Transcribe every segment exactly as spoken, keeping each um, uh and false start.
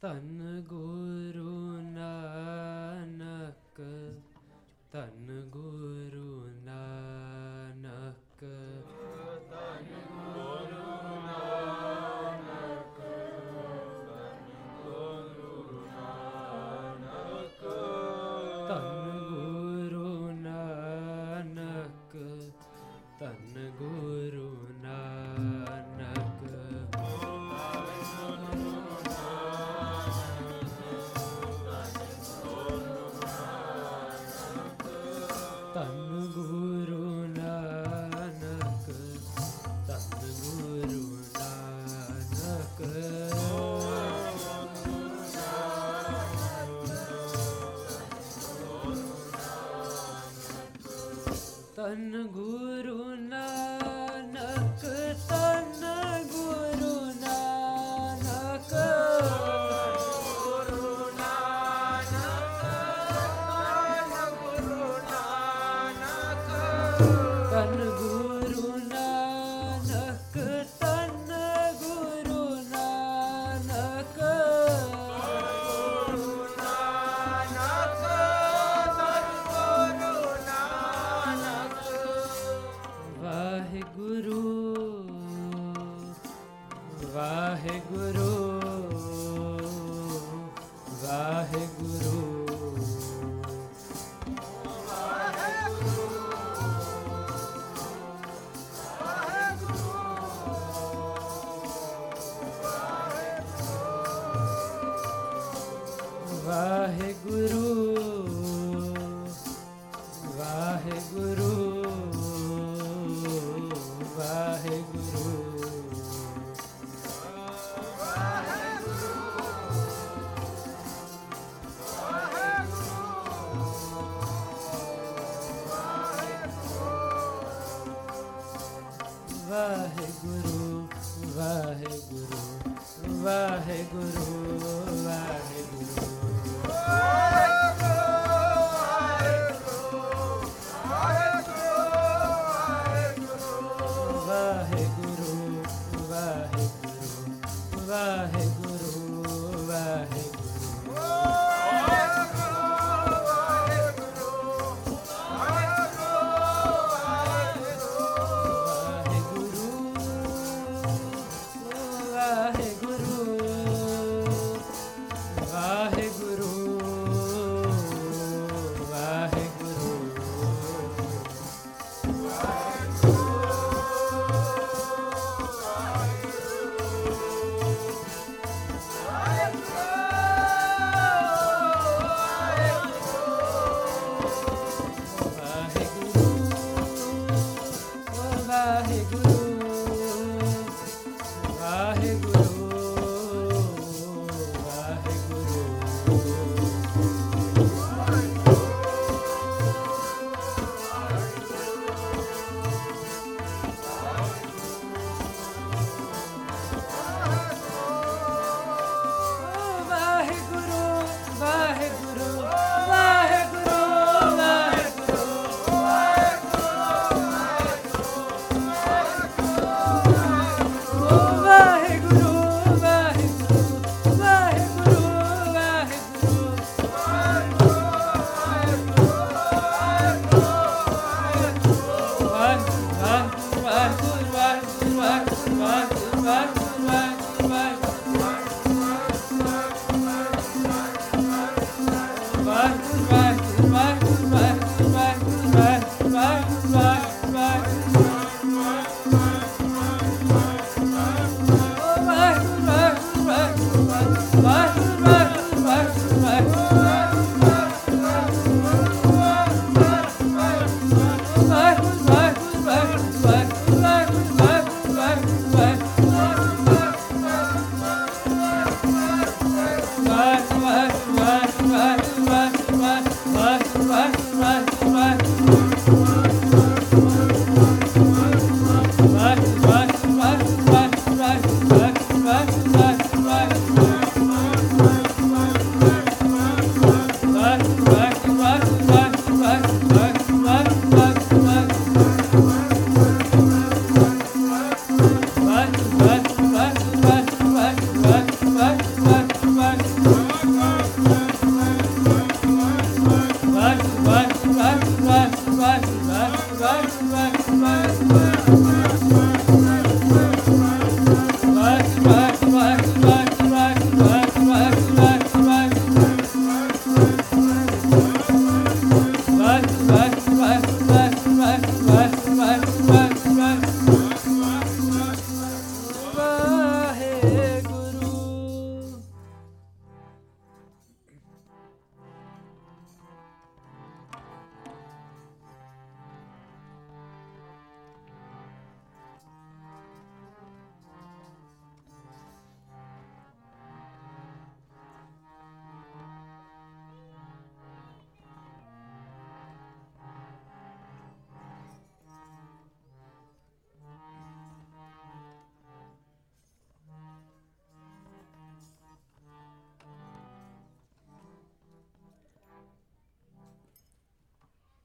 ਧੰਨ ਗੁਰੂ ਨਾਨਕ, ਧੰਨ ਗੁਰੂ ਨਾਨਕ, ਧੰਨ ਗੁਰੂ ਨਾਨਕ, ਧੰਨ ਗੁਰੂ ਨਾਨਕ, ਧੰਨ ਗੁਰੂ ਨਾਨਕ, ਧੰਨ ਗੁਰੂ ਨਾਨਕ, ਧੰਨ ਗੁਰੂ ਨਾਨਕ, ਧੰਨ ਗੁਰੂ ਨਾਨਕ, ਧੰਨ ਗੁਰੂ ਨਾਨਕ, ਗੁਰੂ ਨਾਨਕ, ਧੰਨ ਗੁਰੂ ਨਾਨਕ, ਧੰਨ ਗੁਰੂ ਨਾਨਕ, ਗੁਰੂ ਨਾਨਕ, ਧੰਨ ਗੁਰੂ ਨਾਨਕ, ਵਾਹਿਗੁਰੂ ਵਾਹਿਗੁਰੂ ਵਾਹਿਗੁਰੂ ਵਾਹਿਗੁਰੂ ਵਾਹਿਗੁਰੂ ਵਾਹਿਗੁਰੂ ਵਾਹਿਗੁਰੂ ਵਾਹਿਗੁਰੂ ਵਾਹਿਗੁਰੂ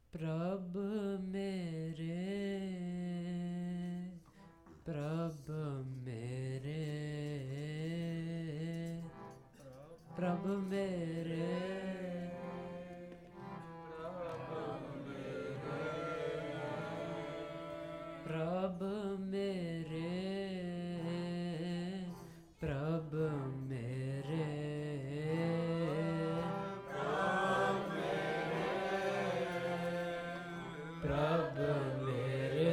प्रभु मेरे, प्रभु मेरे, प्रभु मेरे, प्रभु मेरे, प्रभु मेरे, प्रभु मेरे,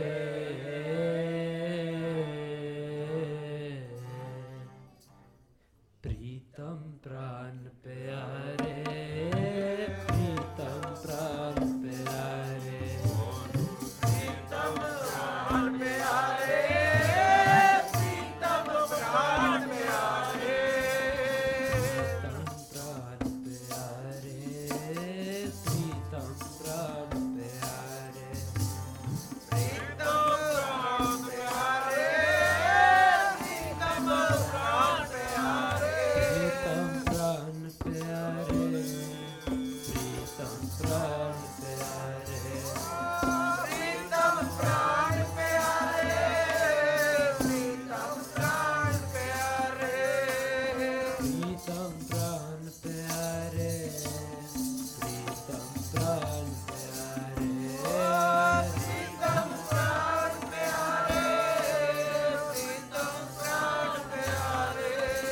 प्रीतम प्राण प्यारे, प्रीतम प्राण प्यारे, प्रीतम प्राण प्यारे, प्रीतम प्राण प्यारे, प्रीतम प्राण प्यारे, प्रीतम प्राण प्यारे, प्रीतम प्राण प्यारे, प्रीतम प्राण प्यारे, प्रीतम प्राण प्यारे, प्रीतम प्राण प्यारे, प्रीतम प्राण प्यारे, प्रीतम प्राण प्यारे, प्रीतम प्राण प्यारे, प्रीतम प्राण प्यारे, प्रीतम प्राण प्यारे, प्रीतम प्राण प्यारे।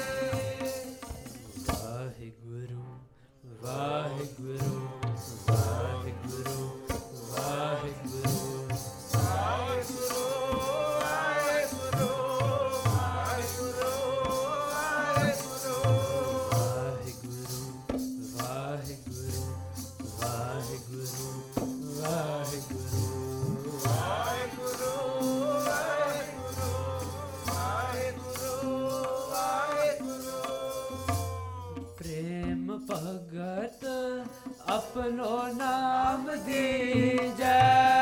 वाहिगुरु वाहिगुरु वाहिगुरु वाहिगुरु वाहिगुरु वाहिगुरु वाहिगुरु वाहिगुरु वाहिगुरु वाहिगुरु वाहिगुरु वाहिगुरु वाहिगुरु वाहिगुरु। प्रेम भगत अपनो नाम दीजै,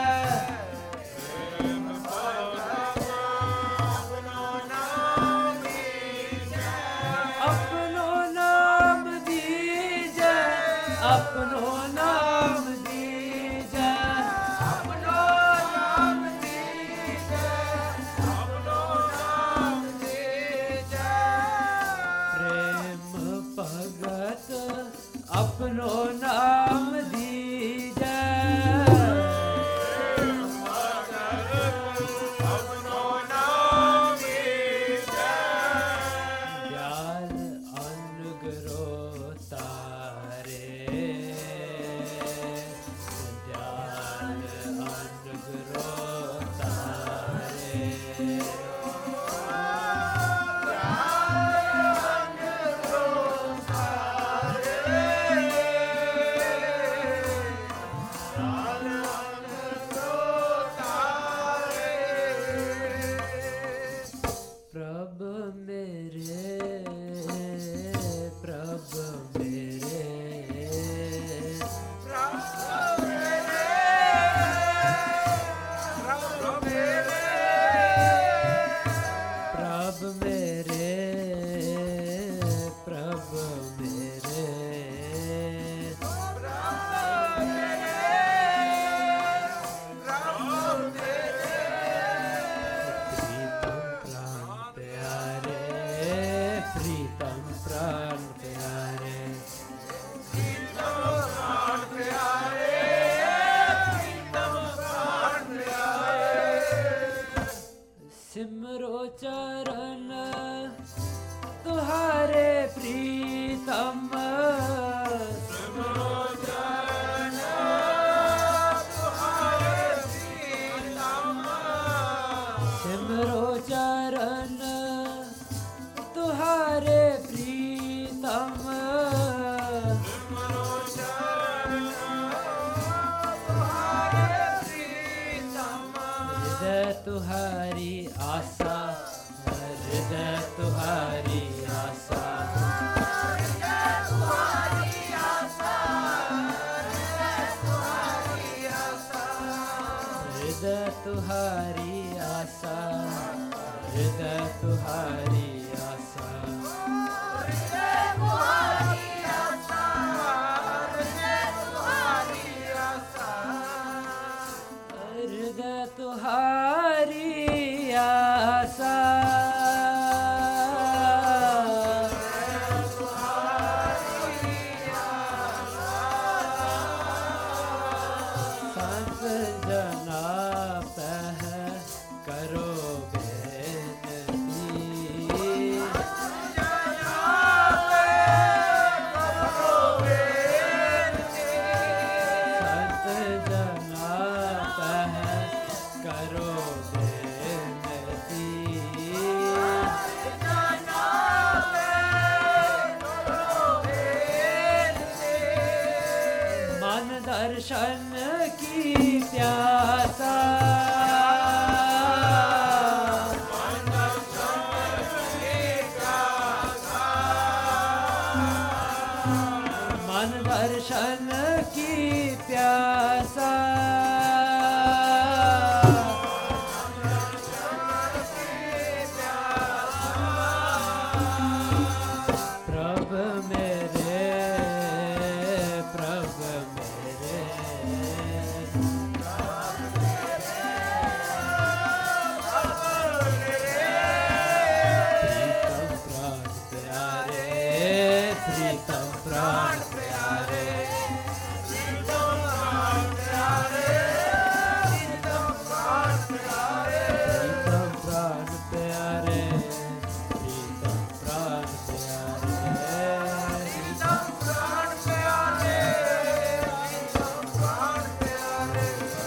प्रेम भगत अपनो नाम दीजै, अपनो नाम दीजै, अपनो नाम दीजै, अपनो नाम दीजै, अपनो नाम दीजै। प्रेम भगत अपनो नाम दीजै, प्रेम भगत अपनो नाम दीजै। दयाल अनुग्रह तारे, दयाल अनुग्रह तारे, प्रभु मेरे, प्रभु मेरे, प्रभु मेरे, प्रभु मेरे, प्रभु मेरे, प्रभु मेरे, प्रभु मेरे, प्रीतम प्राण प्यारे, प्रीतम प्राण प्यारे, प्रीतम प्राण प्यारे। सिमरो चरण तुहारे प्रीतम, सिमरो चरण तुहारे प्रीतम, सिमरो चरण तुहारे प्रीतम, सिमरो चरण तुहारे प्रीतम। हृदय तुहारी आशा, हृदय तुहारी आशा, हृदय तुहारी आशा, हृदय तुहारी आशा, हृदय तुहारी आशा, हृदय तुहारी आशा, हृदय तुहारी दर्शन की प्यासा, मन दर्शन की प्यासा, प्रभु मेरे प्रभु मेरे प्रीतम प्राण प्यारे, प्रीतम प्राण प्यारे, प्रीतम प्राण प्यारे, प्रीतम प्राण प्यारे, प्रीतम प्राण प्यारे, प्रीतम प्राण प्यारे, प्रीतम प्राण प्यारे,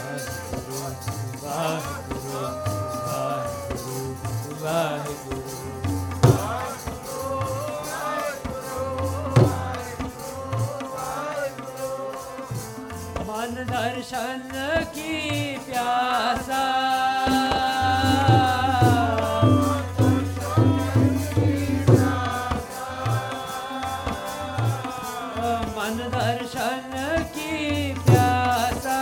वाहिगुरु वाहिगुरु वाहिगुरु मन दर्शन की प्यासा, मन दर्शन की प्यासा,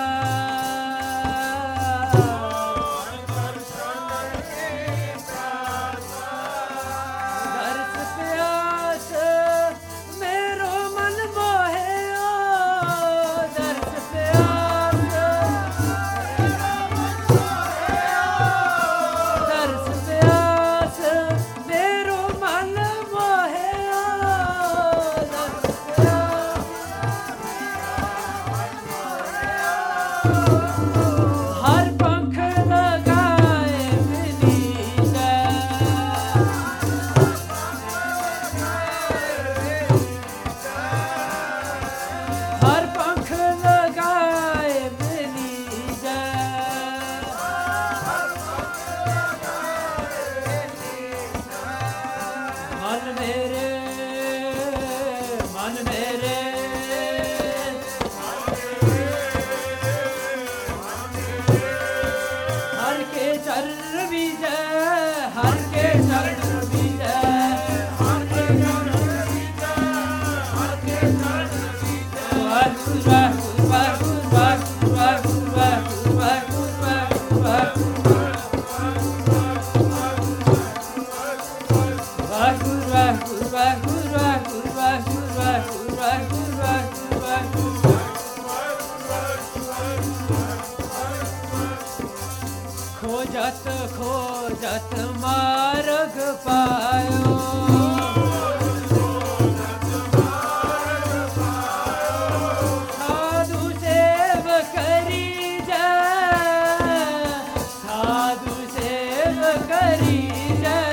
दर्श प्यास मेरो मन मोहे, दर्श प्यास दर्श प्यास मेरो मन मोहे, दर्श प्यास हर पंख लगाए मिली हर पंख लगाए मिली मन मेरे मन मेरे हर के चरण विजय, हर के चरण विजय, हर के चरण विजय, हर के चरण विजय, वाहिगुरु वाहिगुरु वाहिगुरु वाहिगुरु वाहिगुरु वाहिगुरु वाहिगुरु वाहिगुरु वाहिगुरु वाहिगुरु वाहिगुरु वाहिगुरु वाहिगुरु वाहिगुरु वाहिगुरु खोजत खोजत मार्ग पायो, साधु सेव करी जय, साधु सेव करी जय,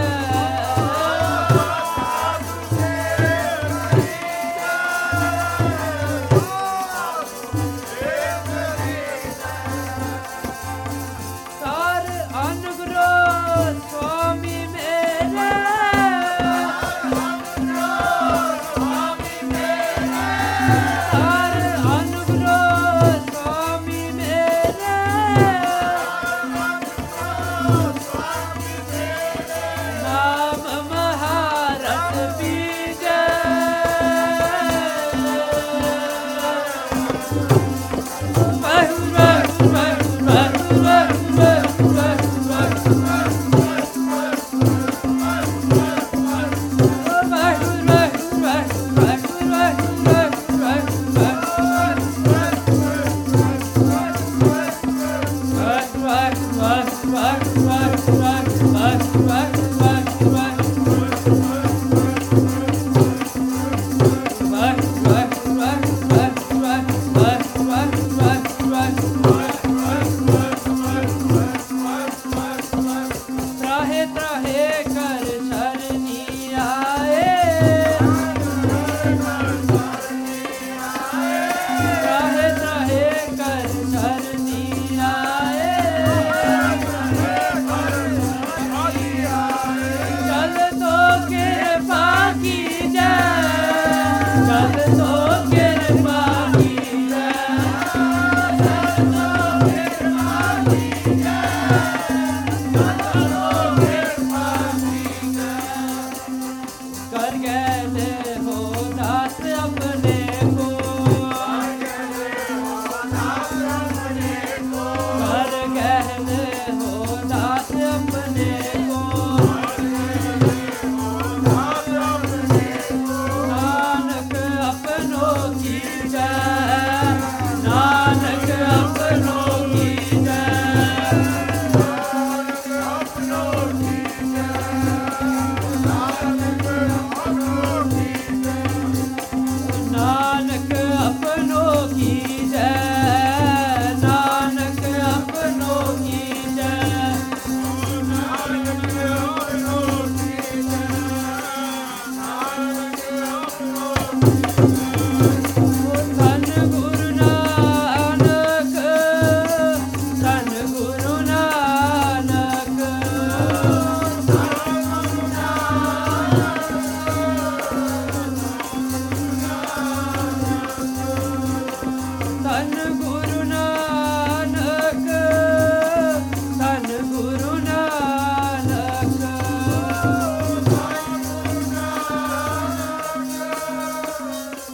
सार अनुग्रह स्वामी मेरे, सार अनुग्रह स्वामी मेरे, नाम महारथ बीजय, वाहिगुरु वाहिगुरु वाहिगुरु त्राहे त्राहे कर शरणी आए, त्राहे त्राहे कर शरणी आए, चल तो कृपा की जय, चल तो कृपा की जय,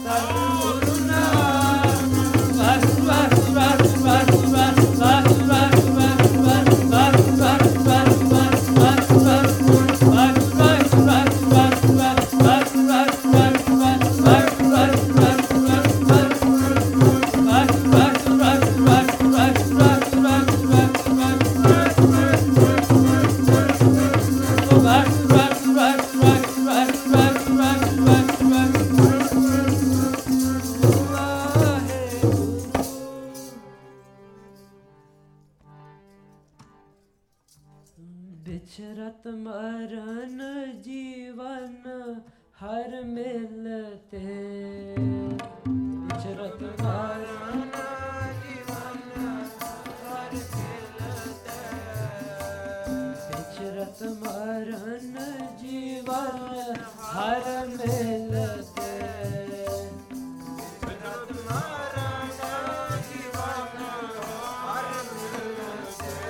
बिछरत मरण जीवन हर मिलते, बिछरत मरण जीवन हर मिलते, बिछरत मरण जीवन हर मिलते, बिछरत मरण जीवन हर मिलते।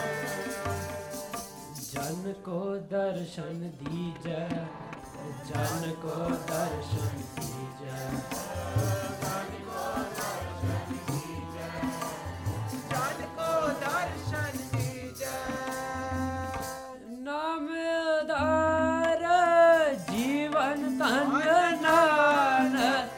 जन को दर्शन दीजै, जन को दर्शन दीजै, जन को दर्शन दीजै, जन को दर्शन दीजै। नाम उदार जीवन तन नानक,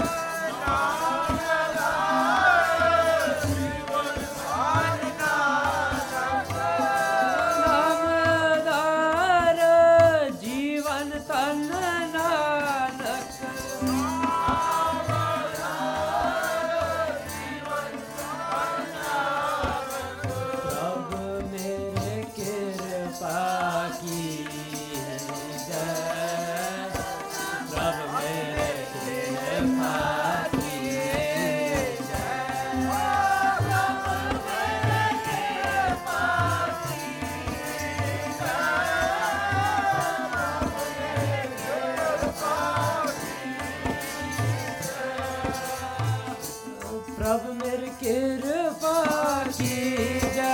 प्रभु मेरी कृपा कीजै,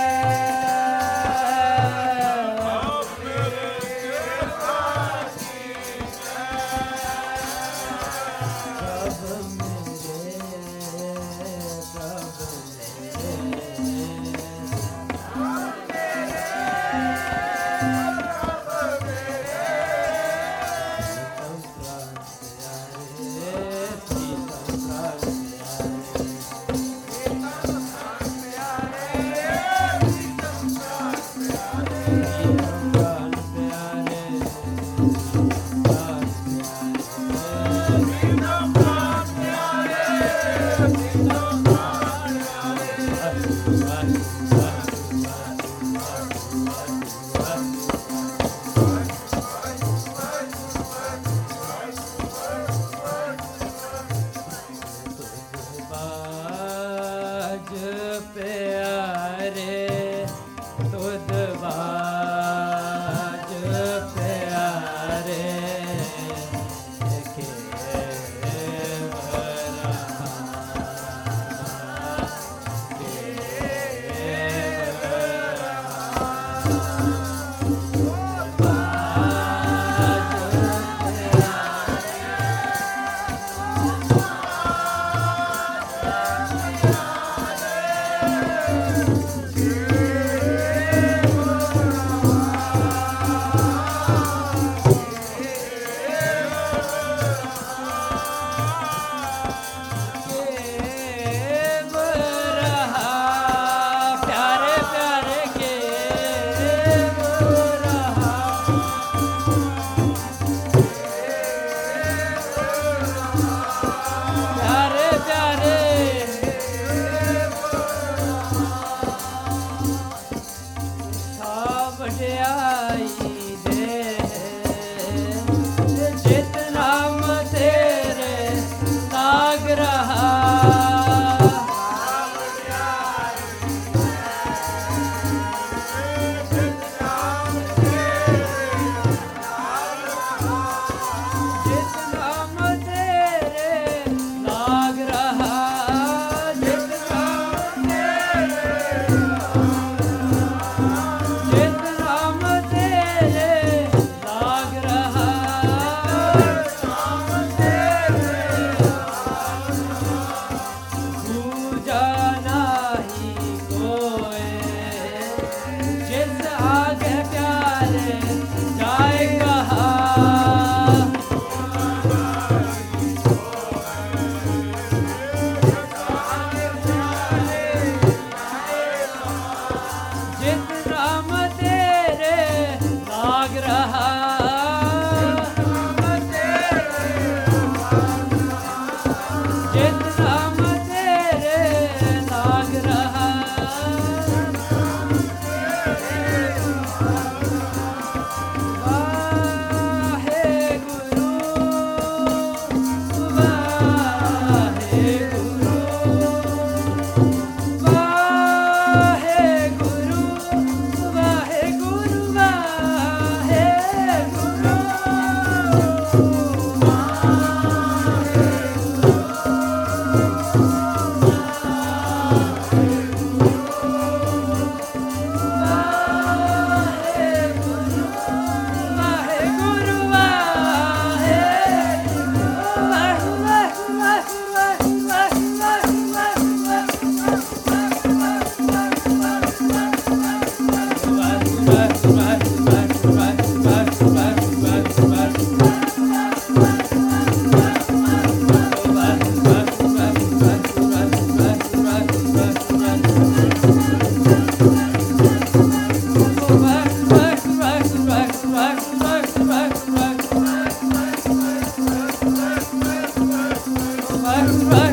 हर हर